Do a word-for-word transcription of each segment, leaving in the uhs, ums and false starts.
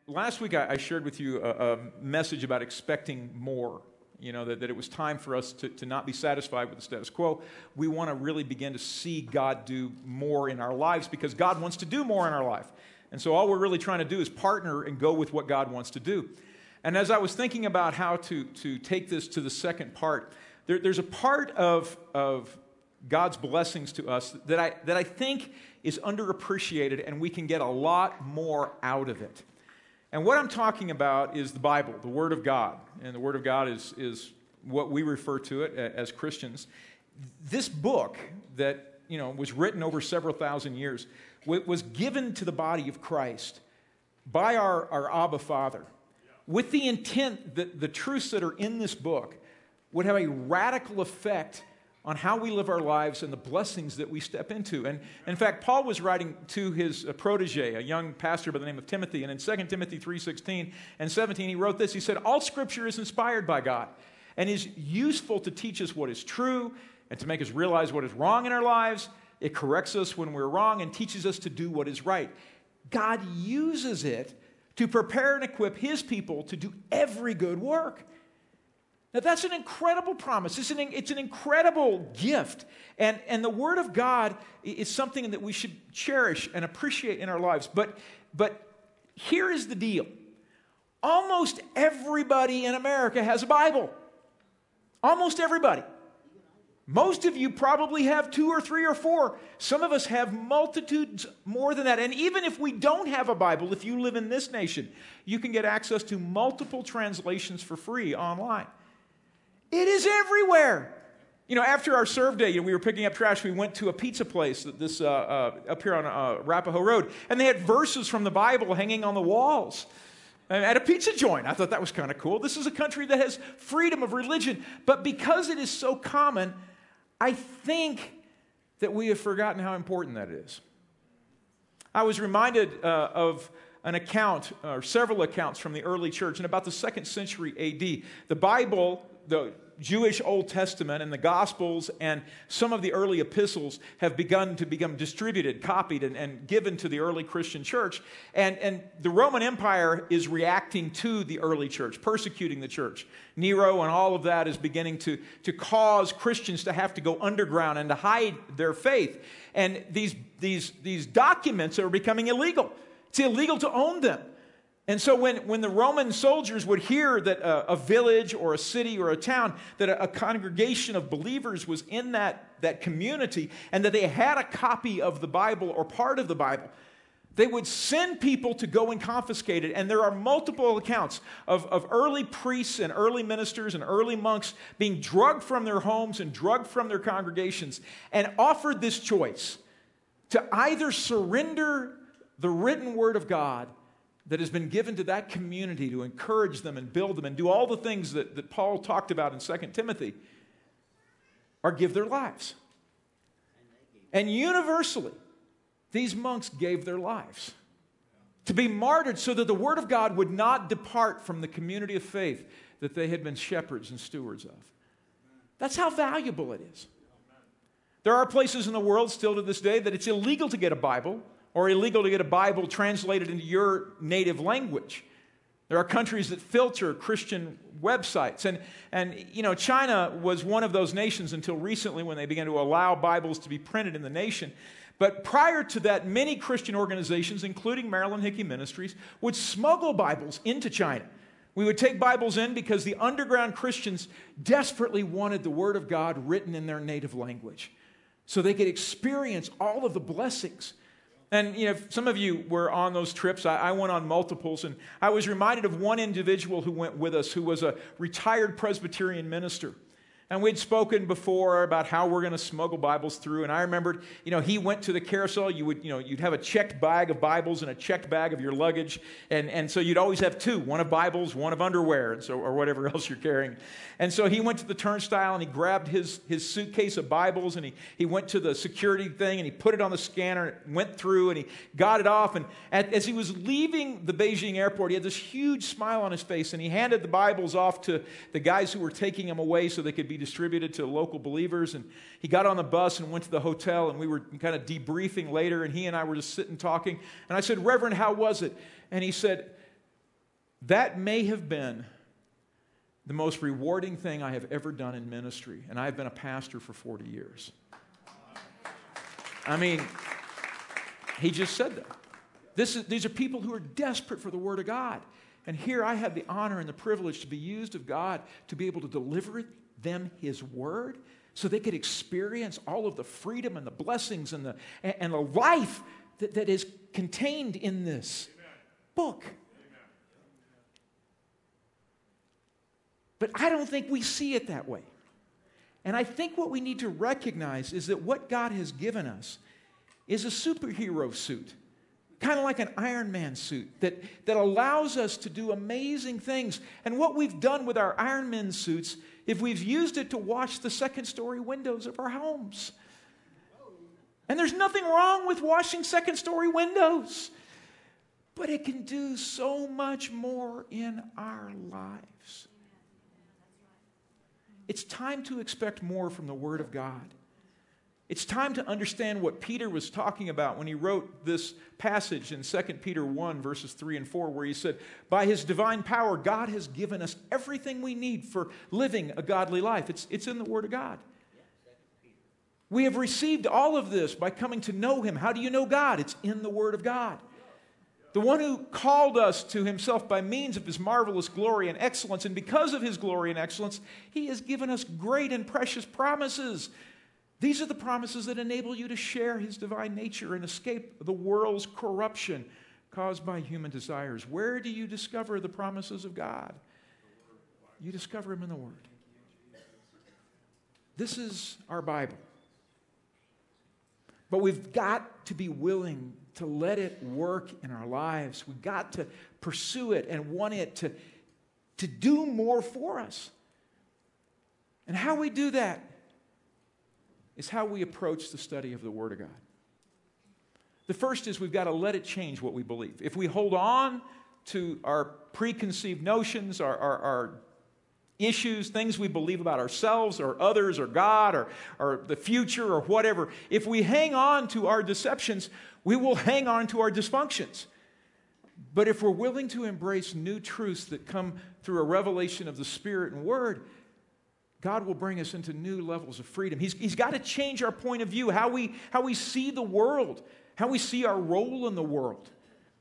last week I, I shared with you a, a message about expecting more. You know, that, that it was time for us to, to not be satisfied with the status quo. We want to really begin to see God do more in our lives because God wants to do more in our life. And so all we're really trying to do is partner and go with what God wants to do. And as I was thinking about how to, to take this to the second part, there, there's a part of, of God's blessings to us that I, that I think is underappreciated, and we can get a lot more out of it. And what I'm talking about is the Bible, the Word of God. And the Word of God is, is what we refer to it as Christians. This book that, you know, was written over several thousand years was given to the body of Christ by our, our Abba Father with the intent that the truths that are in this book would have a radical effect on how we live our lives and the blessings that we step into. And in fact, Paul was writing to his protege, a young pastor by the name of Timothy, and in Second Timothy three sixteen and seventeen, he wrote this. He said, "All Scripture is inspired by God and is useful to teach us what is true and to make us realize what is wrong in our lives. It corrects us when we're wrong and teaches us to do what is right." God uses it to prepare and equip His people to do every good work. Now, that's an incredible promise. It's an, it's an incredible gift. And, and the Word of God is something that we should cherish and appreciate in our lives. But, but here is the deal. Almost everybody in America has a Bible. Almost everybody. Most of you probably have two or three or four. Some of us have multitudes more than that. And even if we don't have a Bible, if you live in this nation, you can get access to multiple translations for free online. It is everywhere. You know, after our serve day, you know, we were picking up trash. We went to a pizza place this uh, uh, up here on uh, Arapahoe Road, and they had verses from the Bible hanging on the walls at a pizza joint. I thought that was kind of cool. This is a country that has freedom of religion, but because it is so common, I think that we have forgotten how important that is. I was reminded uh, of an account, or several accounts from the early church in about the second century A D. The Bible, the Jewish Old Testament and the Gospels and some of the early epistles have begun to become distributed, copied, and, and given to the early Christian church. And, and the Roman Empire is reacting to the early church, persecuting the church. Nero and all of that is beginning to, to cause Christians to have to go underground and to hide their faith. And these, these, these documents are becoming illegal. It's illegal to own them. And so when, when the Roman soldiers would hear that a, a village or a city or a town, that a, a congregation of believers was in that, that community and that they had a copy of the Bible or part of the Bible, they would send people to go and confiscate it. And there are multiple accounts of, of early priests and early ministers and early monks being drugged from their homes and drugged from their congregations and offered this choice to either surrender the written word of God that has been given to that community to encourage them and build them and do all the things that, that Paul talked about in Second Timothy, or give their lives. And universally, these monks gave their lives to be martyred so that the word of God would not depart from the community of faith that they had been shepherds and stewards of. That's how valuable it is. There are places in the world still to this day that it's illegal to get a Bible, or illegal to get a Bible translated into your native language. There are countries that filter Christian websites. And, and, you know, China was one of those nations until recently when they began to allow Bibles to be printed in the nation. But prior to that, many Christian organizations, including Maryland Hickey Ministries, would smuggle Bibles into China. We would take Bibles in because the underground Christians desperately wanted the Word of God written in their native language so they could experience all of the blessings. And, you know, some of you were on those trips. I, I went on multiples, and I was reminded of one individual who went with us who was a retired Presbyterian minister. And we'd spoken before about how we're going to smuggle Bibles through. And I remembered, you know, he went to the carousel. You would, you know, you'd have a checked bag of Bibles and a checked bag of your luggage. And, and so you'd always have two, one of Bibles, one of underwear, and so, or whatever else you're carrying. And so he went to the turnstile and he grabbed his, his suitcase of Bibles and he, he went to the security thing and he put it on the scanner, went through and he got it off. And at, as he was leaving the Beijing airport, he had this huge smile on his face and he handed the Bibles off to the guys who were taking them away so they could be distributed to local believers. And he got on the bus and went to the hotel, and we were kind of debriefing later, and he and I were just sitting talking. And I said, "Reverend, how was it?" And he said, That may have been the most rewarding thing I have ever done in ministry, and I've been a pastor for forty years. I mean, he just said that. This is, these are people who are desperate for the Word of God. And here I had the honor and the privilege to be used of God to be able to deliver them His Word so they could experience all of the freedom and the blessings and the, and the life that, that is contained in this Amen. Book. Amen. But I don't think we see it that way. And I think what we need to recognize is that what God has given us is a superhero suit, kind of like an Iron Man suit that, that allows us to do amazing things. And what we've done with our Iron Man suits, if we've used it to wash the second story windows of our homes. And there's nothing wrong with washing second story windows, but it can do so much more in our lives. It's time to expect more from the Word of God. It's time to understand what Peter was talking about when he wrote this passage in Second Peter one, verses three and four, where he said, by His divine power, God has given us everything we need for living a godly life. It's, it's in the Word of God. We have received all of this by coming to know Him. How do you know God? It's in the Word of God. The one who called us to Himself by means of His marvelous glory and excellence, and because of His glory and excellence, He has given us great and precious promises. These are the promises that enable you to share His divine nature and escape the world's corruption caused by human desires. Where do you discover the promises of God? You discover them in the Word. This is our Bible. But we've got to be willing to let it work in our lives. We've got to pursue it and want it to, to do more for us. And how we do that is how we approach the study of the Word of God. The first is we've got to let it change what we believe. If we hold on to our preconceived notions, our, our, our issues, things we believe about ourselves or others or God or, or the future or whatever, if we hang on to our deceptions, we will hang on to our dysfunctions. But if we're willing to embrace new truths that come through a revelation of the Spirit and Word, God will bring us into new levels of freedom. He's, he's got to change our point of view, how we, how we see the world, how we see our role in the world.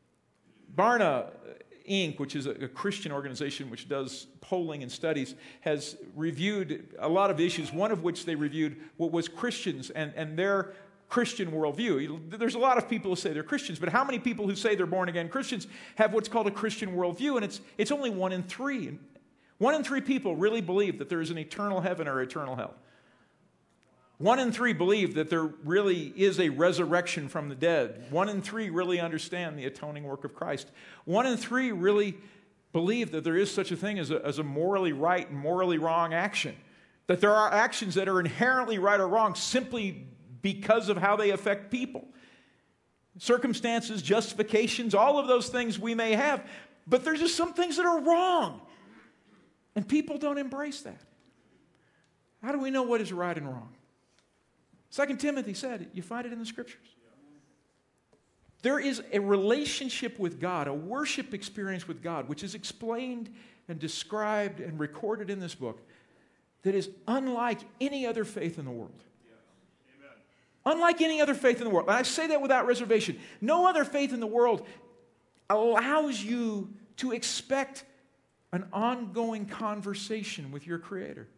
Barna Incorporated, which is a, a Christian organization which does polling and studies, has reviewed a lot of issues, one of which they reviewed what was Christians and, and their Christian worldview. There's a lot of people who say they're Christians, but how many people who say they're born-again Christians have what's called a Christian worldview? And it's, it's only one in three. One in three people really believe that there is an eternal heaven or eternal hell. One in three believe that there really is a resurrection from the dead. One in three really understand the atoning work of Christ. One in three really believe that there is such a thing as a, as a morally right and morally wrong action. That there are actions that are inherently right or wrong simply because of how they affect people. Circumstances, justifications, all of those things we may have, but there's just some things that are wrong. And people don't embrace that. How do we know what is right and wrong? Second Timothy said it. You find it in the Scriptures. There is a relationship with God, a worship experience with God, which is explained and described and recorded in this book, that is unlike any other faith in the world. Unlike any other faith in the world. And I say that without reservation. No other faith in the world allows you to expect an ongoing conversation with your Creator.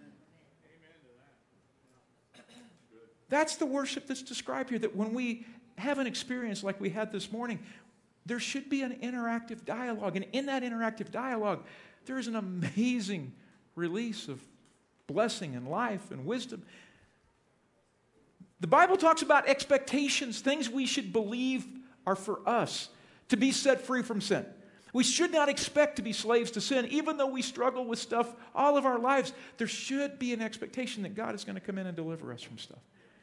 That's the worship that's described here, that when we have an experience like we had this morning, there should be an interactive dialogue. And in that interactive dialogue, there is an amazing release of blessing and life and wisdom. The Bible talks about expectations, things we should believe are for us, to be set free from sin. We should not expect to be slaves to sin, even though we struggle with stuff all of our lives. There should be an expectation that God is going to come in and deliver us from stuff.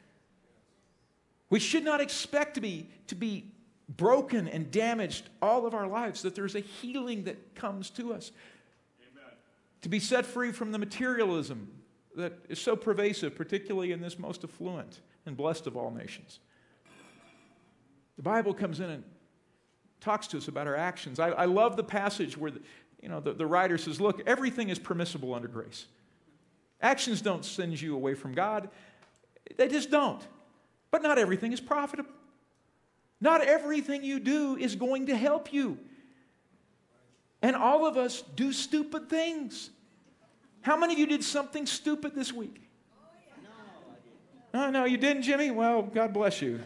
We should not expect to be, to be broken and damaged all of our lives, that there's a healing that comes to us. Amen. To be set free from the materialism that is so pervasive, particularly in this most affluent and blessed of all nations. The Bible comes in and talks to us about our actions. I, I love the passage where the, you know, the, the writer says, look, everything is permissible under grace. Actions don't send you away from God. They just don't. But not everything is profitable. Not everything you do is going to help you. And all of us do stupid things. How many of you did something stupid this week? Oh, no, you didn't, Jimmy? Well, God bless you.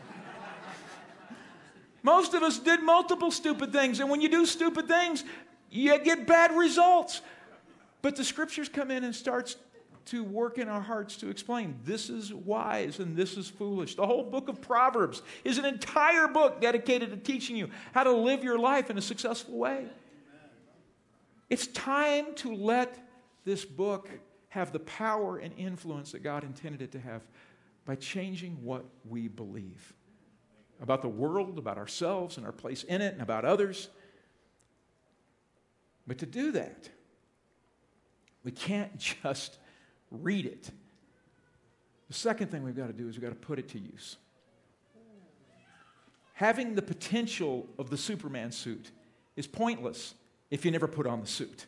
Most of us did multiple stupid things, and when you do stupid things, you get bad results. But the Scriptures come in and starts to work in our hearts to explain this is wise and this is foolish. The whole book of Proverbs is an entire book dedicated to teaching you how to live your life in a successful way. It's time to let this book have the power and influence that God intended it to have by changing what we believe about the world, about ourselves and our place in it, and about others. But to do that, we can't just read it. The second thing we've got to do is we've got to put it to use. Having the potential of the Superman suit is pointless if you never put on the suit.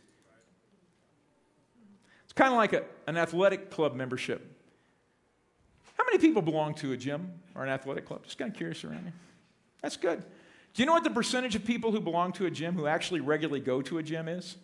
It's kind of like a, an athletic club membership. How many people belong to a gym or an athletic club? Just kind of curious around here. That's good. Do you know what the percentage of people who belong to a gym who actually regularly go to a gym is?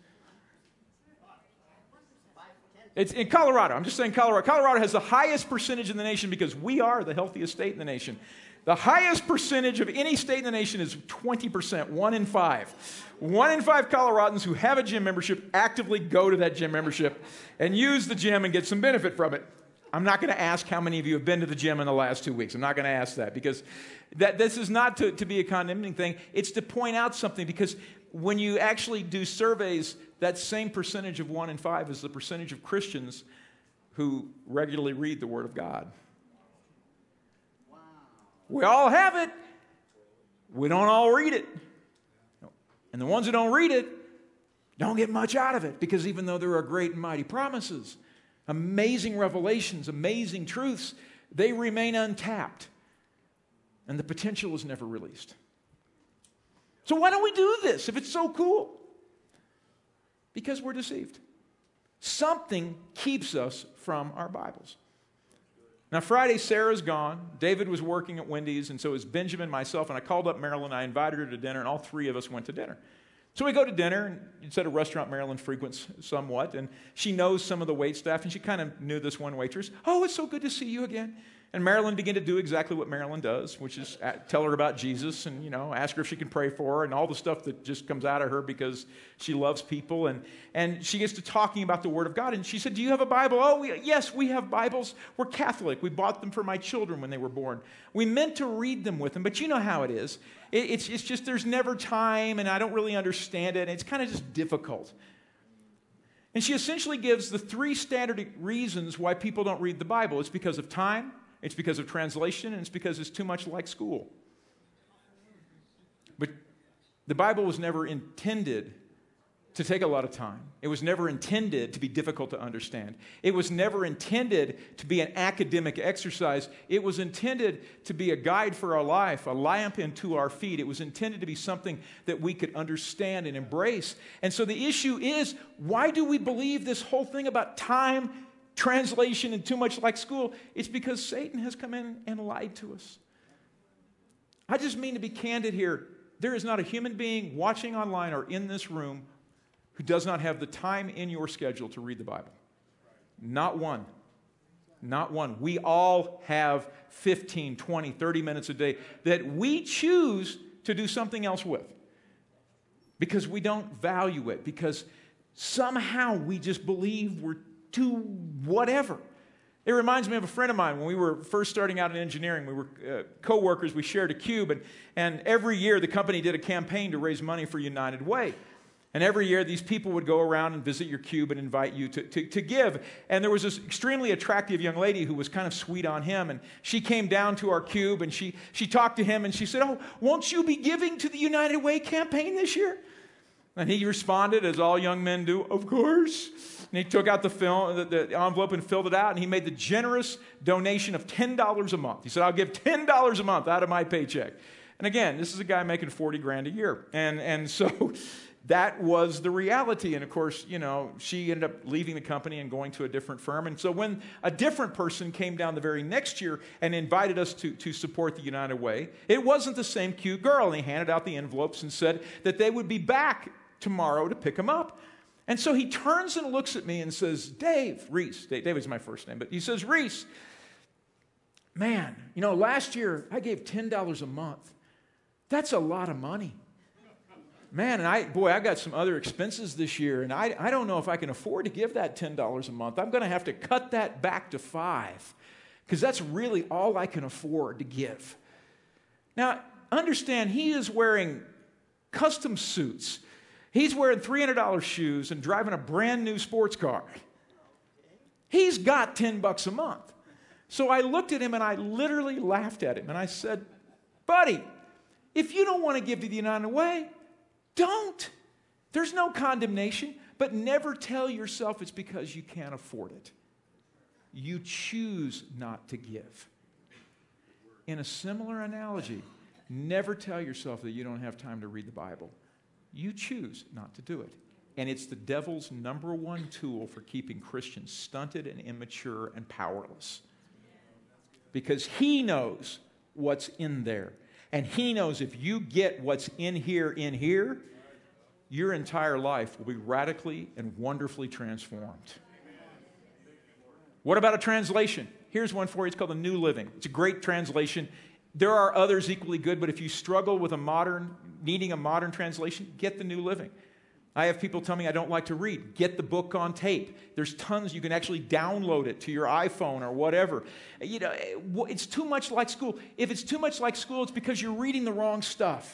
It's in Colorado. I'm just saying Colorado. Colorado has the highest percentage in the nation because we are the healthiest state in the nation. The highest percentage of any state in the nation is twenty percent, one in five. One in five Coloradans who have a gym membership actively go to that gym membership and use the gym and get some benefit from it. I'm not going to ask how many of you have been to the gym in the last two weeks. I'm not going to ask that because that, this is not to, to be a condemning thing. It's to point out something because when you actually do surveys, that same percentage of one in five is the percentage of Christians who regularly read the Word of God. Wow. We all have it. We don't all read it. And the ones who don't read it don't get much out of it because even though there are great and mighty promises, amazing revelations, amazing truths, they remain untapped. And the potential is never released. So why don't we do this if it's so cool? Because we're deceived. Something keeps us from our Bibles. Now, Friday, Sarah's gone. David was working at Wendy's, and so it was Benjamin, myself, and I called up Marilyn. I invited her to dinner, and all three of us went to dinner. So we go to dinner, and it's at a restaurant Marilyn frequents somewhat, and she knows some of the wait staff, and she kind of knew this one waitress. Oh, it's so good to see you again. And Marilyn began to do exactly what Marilyn does, which is tell her about Jesus and, you know, ask her if she can pray for her and all the stuff that just comes out of her because she loves people. And, and she gets to talking about the Word of God. And she said, do you have a Bible? Oh, we, yes, we have Bibles. We're Catholic. We bought them for my children when they were born. We meant to read them with them, but you know how it is. It, it's, it's just there's never time, and I don't really understand it, and it's kind of just difficult. And she essentially gives the three standard reasons why people don't read the Bible. It's because of time. It's because of translation, and it's because it's too much like school. But the Bible was never intended to take a lot of time. It was never intended to be difficult to understand. It was never intended to be an academic exercise. It was intended to be a guide for our life, a lamp unto our feet. It was intended to be something that we could understand and embrace. And so the issue is, why do we believe this whole thing about time, translation, and too much like school? It's because Satan has come in and lied to us. I just mean to be candid here. There is not a human being watching online or in this room who does not have the time in your schedule to read the Bible. Not one. Not one. We all have fifteen, twenty, thirty minutes a day that we choose to do something else with because we don't value it, because somehow we just believe we're to whatever. It reminds me of a friend of mine. When we were first starting out in engineering, we were uh, co-workers. We shared a cube, and, and every year the company did a campaign to raise money for United Way. And every year these people would go around and visit your cube and invite you to, to, to give. And there was this extremely attractive young lady who was kind of sweet on him, and she came down to our cube, and she, she talked to him, and she said, oh, won't you be giving to the United Way campaign this year? And he responded, as all young men do, of course. And he took out the, film, the, the envelope and filled it out, and he made the generous donation of ten dollars a month. He said, I'll give ten dollars a month out of my paycheck And again, this is a guy making forty grand a year. And, and so that was the reality. And of course, you know, she ended up leaving the company and going to a different firm. And so when a different person came down the very next year and invited us to, to support the United Way, it wasn't the same cute girl. And he handed out the envelopes and said that they would be back tomorrow to pick him up. And so he turns and looks at me and says, Dave, Reese, Dave, Dave is my first name, but he says, Reese, man, you know, last year I gave ten dollars a month. That's a lot of money. Man, and I, boy, I got some other expenses this year, and I, I don't know if I can afford to give that ten dollars a month. I'm going to have to cut that back to five, because that's really all I can afford to give. Now, understand, he is wearing custom suits. He's wearing three hundred dollars shoes and driving a brand new sports car. He's got ten bucks a month. So I looked at him and I literally laughed at him and I said, buddy, if you don't want to give to the United Way, don't. There's no condemnation, but never tell yourself it's because you can't afford it. You choose not to give. In a similar analogy, never tell yourself that you don't have time to read the Bible. You choose not to do it. And it's the devil's number one tool for keeping Christians stunted and immature and powerless. Because he knows what's in there. And he knows if you get what's in here, in here, your entire life will be radically and wonderfully transformed. What about a translation? Here's one for you. It's called the New Living. It's a great translation. There are others equally good, but if you struggle with a modern, needing a modern translation, get the New Living. I have people tell me I don't like to read. Get the book on tape. There's tons. You can actually download it to your iPhone or whatever. You know, it's too much like school. If it's too much like school, it's because you're reading the wrong stuff.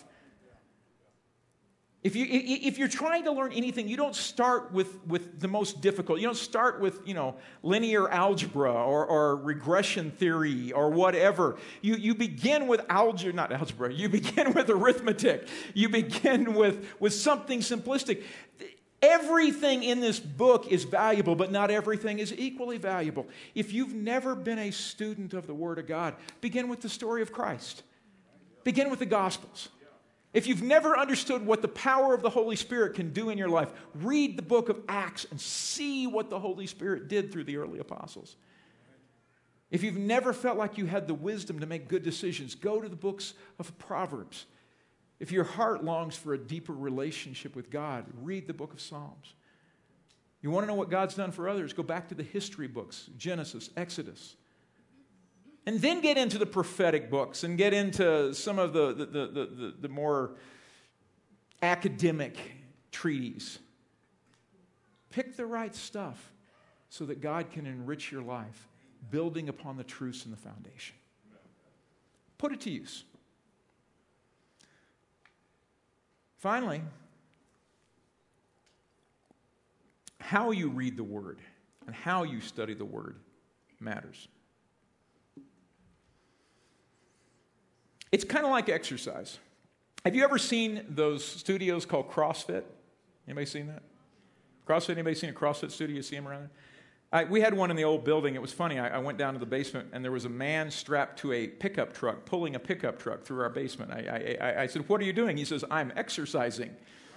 If, you, if you're trying to learn anything, you don't start with, with the most difficult. You don't start with, you know, linear algebra or, or regression theory or whatever. You, you begin with algebra, not algebra. You begin with arithmetic. You begin with, with something simplistic. Everything in this book is valuable, but not everything is equally valuable. If you've never been a student of the Word of God, begin with the story of Christ. Begin with the Gospels. If you've never understood what the power of the Holy Spirit can do in your life, read the book of Acts and see what the Holy Spirit did through the early apostles. If you've never felt like you had the wisdom to make good decisions, go to the books of Proverbs. If your heart longs for a deeper relationship with God, read the book of Psalms. You want to know what God's done for others? Go back to the history books, Genesis, Exodus. And then get into the prophetic books and get into some of the, the, the, the, the more academic treatises. Pick the right stuff so that God can enrich your life, building upon the truths in the foundation. Put it to use. Finally, how you read the Word and how you study the Word matters. It's kind of like exercise. Have you ever seen those studios called CrossFit? Anybody seen that? CrossFit, anybody seen a CrossFit studio? You see them around there? I, we had one in the old building. It was funny. I, I went down to the basement, and there was a man strapped to a pickup truck, pulling a pickup truck through our basement. I, I, I, I said, what are you doing? He says, I'm exercising.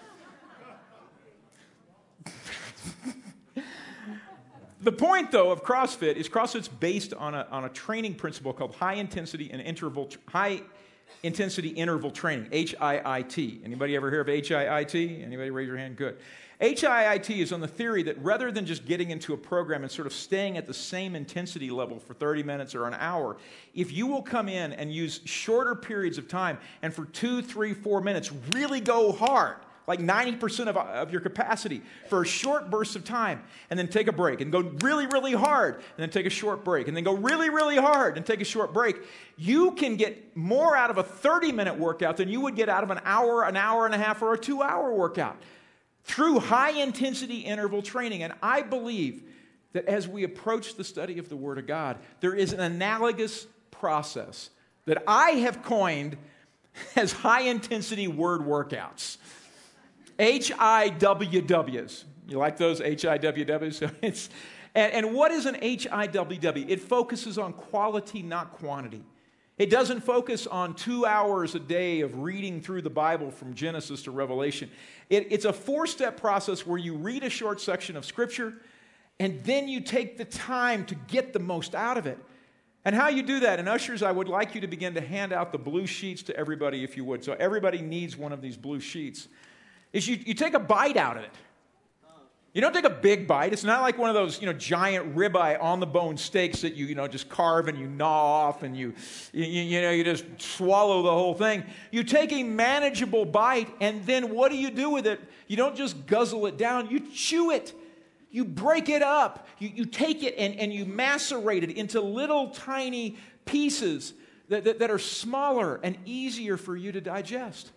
The point, though, of CrossFit is CrossFit's based on a, on a training principle called high intensity and interval, high intensity interval training, H I I T. Anybody ever hear of H I I T? Anybody raise your hand? Good. H I I T is on the theory that rather than just getting into a program and sort of staying at the same intensity level for thirty minutes or an hour, if you will come in and use shorter periods of time and for two, three, four minutes really go hard, like ninety percent of, of your capacity for a short burst of time, and then take a break and go really, really hard, and then take a short break, and then go really, really hard and take a short break, you can get more out of a thirty-minute workout than you would get out of an hour, an hour and a half, or a two-hour workout through high-intensity interval training. And I believe that as we approach the study of the Word of God, there is an analogous process that I have coined as high-intensity word workouts. H I W Ws. You like those H I W Ws? It's, and, and what is an H I W W? It focuses on quality, not quantity. It doesn't focus on two hours a day of reading through the Bible from Genesis to Revelation. It, it's a four-step process where you read a short section of Scripture, and then you take the time to get the most out of it. And how you do that, and ushers, I would like you to begin to hand out the blue sheets to everybody if you would. So everybody needs one of these blue sheets. Is you, you take a bite out of it. You don't take a big bite. It's not like one of those, you know, giant ribeye on the bone steaks that you, you know, just carve and you gnaw off and you, you, you know, you just swallow the whole thing. You take a manageable bite, and then what do you do with it? You don't just guzzle it down. You chew it. You break it up. You, you take it and, and you macerate it into little tiny pieces that, that, that are smaller and easier for you to digest.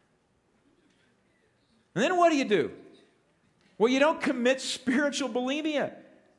And then what do you do? Well, you don't commit spiritual bulimia.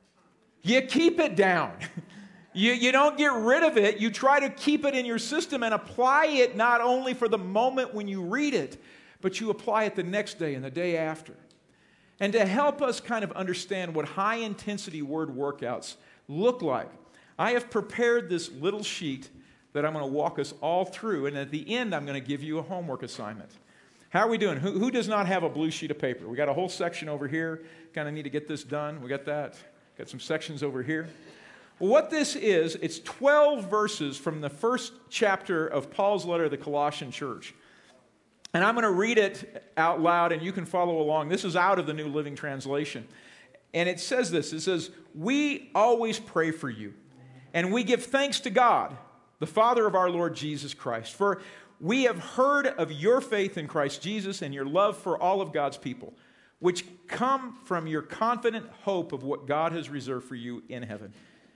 You keep it down. You, you don't get rid of it. You try to keep it in your system and apply it not only for the moment when you read it, but you apply it the next day and the day after. And to help us kind of understand what high-intensity word workouts look like, I have prepared this little sheet that I'm going to walk us all through, and at the end, I'm going to give you a homework assignment. How are we doing? Who, who does not have a blue sheet of paper? We got a whole section over here. Kind of need to get this done. We got that. Got some sections over here. Well, what this is, it's twelve verses from the first chapter of Paul's letter to the Colossian church. And I'm going to read it out loud, and you can follow along. This is out of the New Living Translation. And it says this. It says, "We always pray for you, and we give thanks to God, the Father of our Lord Jesus Christ, for we have heard of your faith in Christ Jesus and your love for all of God's people, which come from your confident hope of what God has reserved for you in heaven.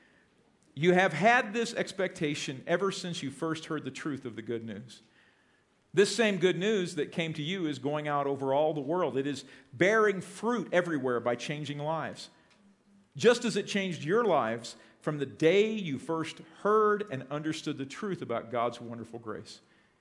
You have had this expectation ever since you first heard the truth of the good news. This same good news that came to you is going out over all the world. It is bearing fruit everywhere by changing lives, just as it changed your lives from the day you first heard and understood the truth about God's wonderful grace.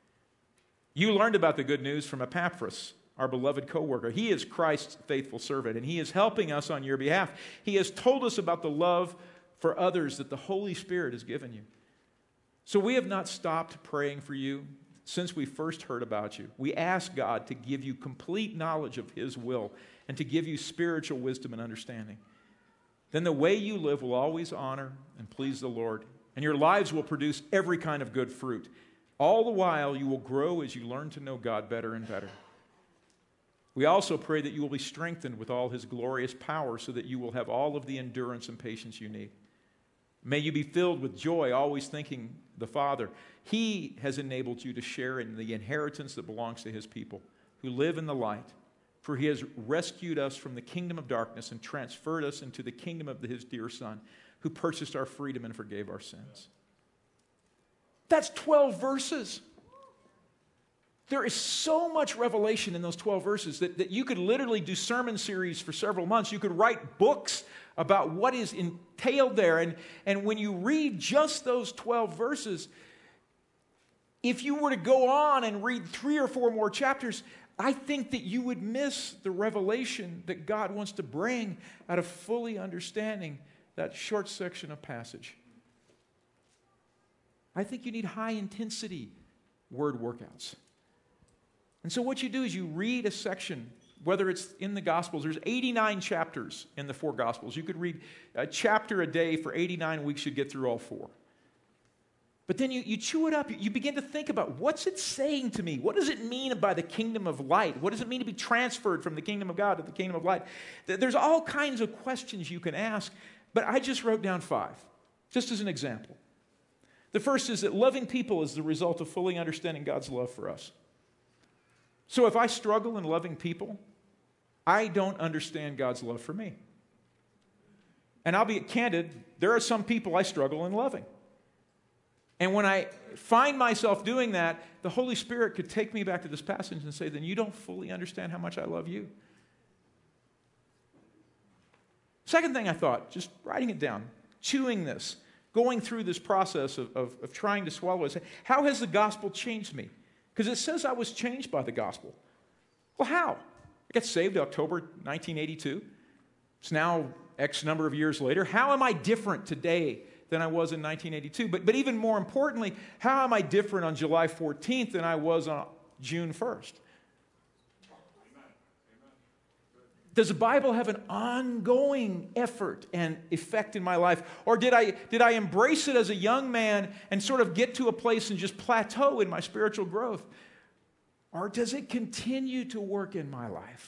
You learned about the good news from Epaphras, our beloved co-worker. He is Christ's faithful servant, and he is helping us on your behalf. He has told us about the love for others that the Holy Spirit has given you. So we have not stopped praying for you since we first heard about you. We ask God to give you complete knowledge of his will and to give you spiritual wisdom and understanding. Then the way you live will always honor and please the Lord, and your lives will produce every kind of good fruit. All the while, you will grow as you learn to know God better and better. We also pray that you will be strengthened with all his glorious power so that you will have all of the endurance and patience you need. May you be filled with joy, always thinking the Father. He has enabled you to share in the inheritance that belongs to his people who live in the light. For he has rescued us from the kingdom of darkness and transferred us into the kingdom of his dear Son, who purchased our freedom and forgave our sins." That's twelve verses. There is so much revelation in those twelve verses that, that you could literally do sermon series for several months. You could write books about what is entailed there. And, and when you read just those twelve verses, if you were to go on and read three or four more chapters, I think that you would miss the revelation that God wants to bring out of fully understanding that short section of passage. I think you need high-intensity word workouts. And so what you do is you read a section, whether it's in the Gospels. There's eighty-nine chapters in the four Gospels. You could read a chapter a day for eighty-nine weeks. You'd get through all four. But then you, you chew it up. You begin to think about, what's it saying to me? What does it mean by the kingdom of light? What does it mean to be transferred from the kingdom of God to the kingdom of light? There's all kinds of questions you can ask, but I just wrote down five, just as an example. The first is that loving people is the result of fully understanding God's love for us. So if I struggle in loving people, I don't understand God's love for me. And I'll be candid, there are some people I struggle in loving. And when I find myself doing that, the Holy Spirit could take me back to this passage and say, then you don't fully understand how much I love you. Second thing I thought, just writing it down, chewing this, going through this process of, of, of trying to swallow it. How has the gospel changed me? Because it says I was changed by the gospel. Well, how? I got saved October nineteen eighty-two. It's now X number of years later. How am I different today than I was in nineteen eighty-two. But, but even more importantly, how am I different on July fourteenth than I was on June first? Does the Bible have an ongoing effort and effect in my life? Or did I, did I embrace it as a young man and sort of get to a place and just plateau in my spiritual growth? Or does it continue to work in my life?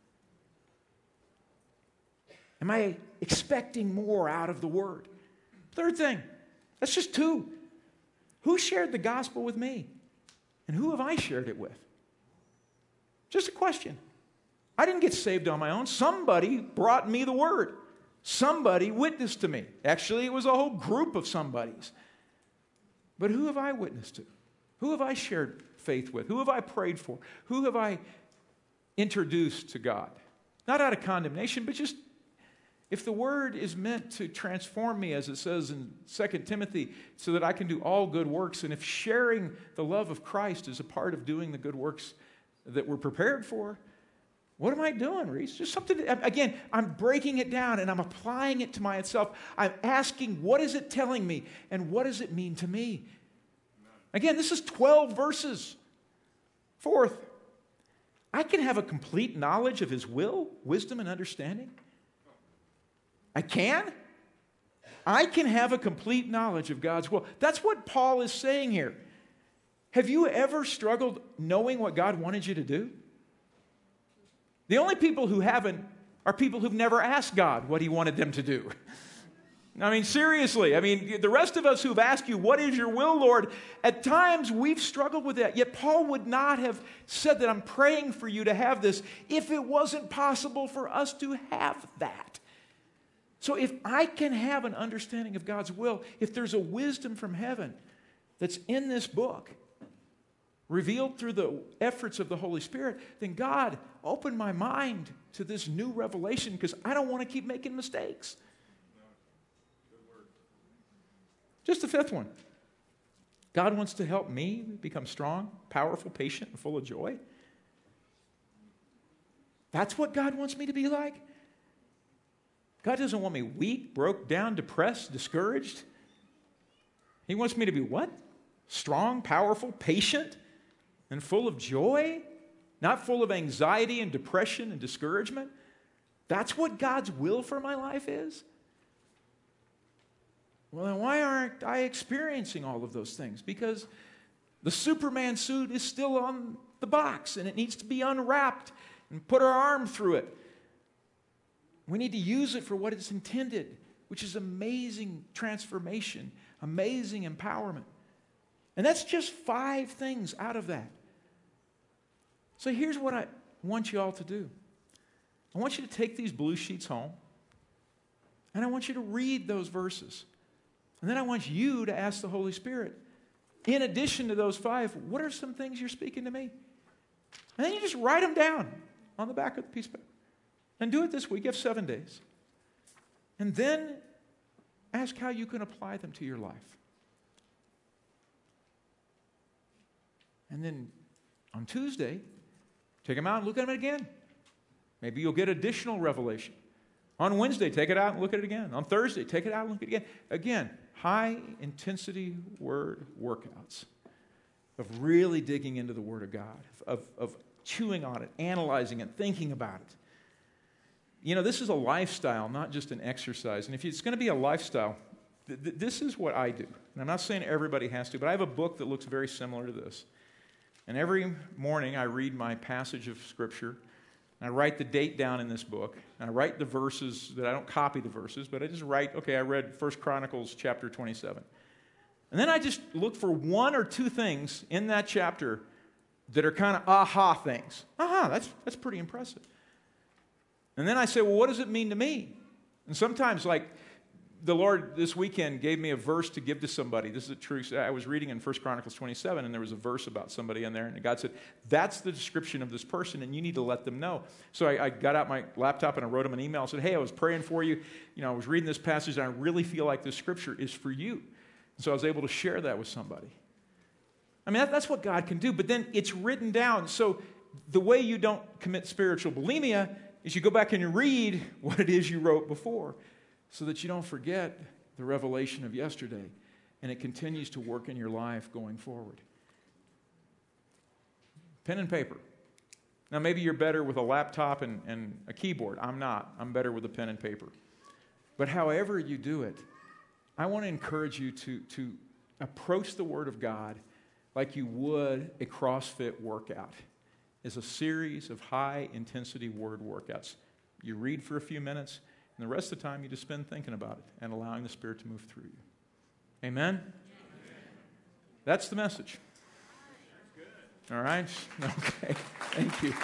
Am I expecting more out of the Word? Third thing, that's just two. Who shared the gospel with me? And who have I shared it with? Just a question. I didn't get saved on my own. Somebody brought me the Word. Somebody witnessed to me. Actually, it was a whole group of somebodies. But who have I witnessed to? Who have I shared faith with? Who have I prayed for? Who have I introduced to God? Not out of condemnation, but just if the Word is meant to transform me, as it says in Second Timothy, so that I can do all good works, and if sharing the love of Christ is a part of doing the good works that we're prepared for, what am I doing, Reese? Just something, to, again, I'm breaking it down and I'm applying it to myself. I'm asking, what is it telling me? And what does it mean to me? Again, this is twelve verses. Fourth, I can have a complete knowledge of His will, wisdom, and understanding. I can. I can have a complete knowledge of God's will. That's what Paul is saying here. Have you ever struggled knowing what God wanted you to do? The only people who haven't are people who've never asked God what He wanted them to do. I mean, seriously. I mean, the rest of us who've asked you, what is your will, Lord? At times we've struggled with that. Yet Paul would not have said that I'm praying for you to have this if it wasn't possible for us to have that. So if I can have an understanding of God's will, if there's a wisdom from heaven that's in this book, revealed through the efforts of the Holy Spirit, then God, open my mind to this new revelation because I don't want to keep making mistakes. Just the fifth one. God wants to help me become strong, powerful, patient, and full of joy. That's what God wants me to be like. God doesn't want me weak, broke down, depressed, discouraged. He wants me to be what? Strong, powerful, patient, and full of joy, not full of anxiety and depression and discouragement. That's what God's will for my life is. Well, then why aren't I experiencing all of those things? Because the Superman suit is still on the box and it needs to be unwrapped and put our arm through it. We need to use it for what it's intended, which is amazing transformation, amazing empowerment. And that's just five things out of that. So here's what I want you all to do. I want you to take these blue sheets home, and I want you to read those verses. And then I want you to ask the Holy Spirit, in addition to those five, what are some things you're speaking to me? And then you just write them down on the back of the piece of paper. And do it this week. You have seven days. And then ask how you can apply them to your life. And then on Tuesday, take them out and look at them again. Maybe you'll get additional revelation. On Wednesday, take it out and look at it again. On Thursday, take it out and look at it again. Again, high-intensity word workouts of really digging into the Word of God, of, of chewing on it, analyzing it, thinking about it. You know, this is a lifestyle, not just an exercise. And if it's going to be a lifestyle, th- th- this is what I do. And I'm not saying everybody has to, but I have a book that looks very similar to this. And every morning I read my passage of Scripture, and I write the date down in this book, and I write the verses, that I don't copy the verses, but I just write, okay, I read First Chronicles chapter twenty-seven. And then I just look for one or two things in that chapter that are kind of aha things. Aha, that's, that's pretty impressive. And then I say, well, what does it mean to me? And sometimes, like, the Lord this weekend gave me a verse to give to somebody. This is a true, I was reading in First Chronicles twenty-seven, and there was a verse about somebody in there, and God said, that's the description of this person, and you need to let them know. So I, I got out my laptop, and I wrote him an email and said, hey, I was praying for you. You know, I was reading this passage, and I really feel like this scripture is for you. And so I was able to share that with somebody. I mean, that, that's what God can do, but then it's written down. So the way you don't commit spiritual bulimia is you go back and you read what it is you wrote before, so that you don't forget the revelation of yesterday, and it continues to work in your life going forward. Pen and paper. Now, maybe you're better with a laptop and, and a keyboard. I'm not. I'm better with a pen and paper. But however you do it, I want to encourage you to, to approach the Word of God like you would a CrossFit workout. It's a series of high-intensity word workouts. You read for a few minutes, and the rest of the time you just spend thinking about it and allowing the Spirit to move through you. Amen? Amen. That's the message. All right? Okay. Thank you.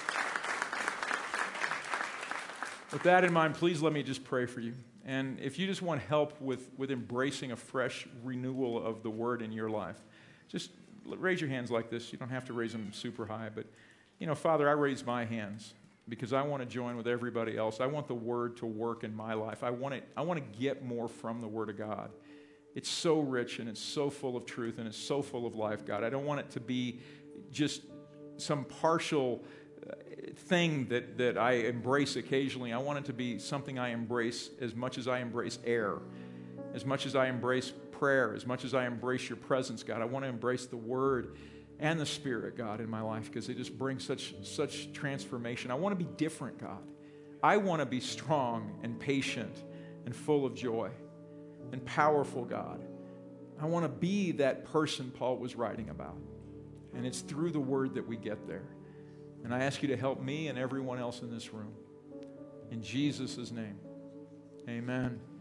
With that in mind, please let me just pray for you. And if you just want help with, with embracing a fresh renewal of the Word in your life, just raise your hands like this. You don't have to raise them super high. But, you know, Father, I raise my hands because I want to join with everybody else. I want the Word to work in my life. I want it, I want to get more from the Word of God. It's so rich and it's so full of truth and it's so full of life, God. I don't want it to be just some partial thing that, that I embrace occasionally. I want it to be something I embrace as much as I embrace air, as much as I embrace prayer, as much as I embrace your presence, God. I want to embrace the Word and the Spirit, God, in my life because they just bring such, such transformation. I want to be different, God. I want to be strong and patient and full of joy and powerful, God. I want to be that person Paul was writing about. And it's through the Word that we get there. And I ask you to help me and everyone else in this room. In Jesus' name, amen.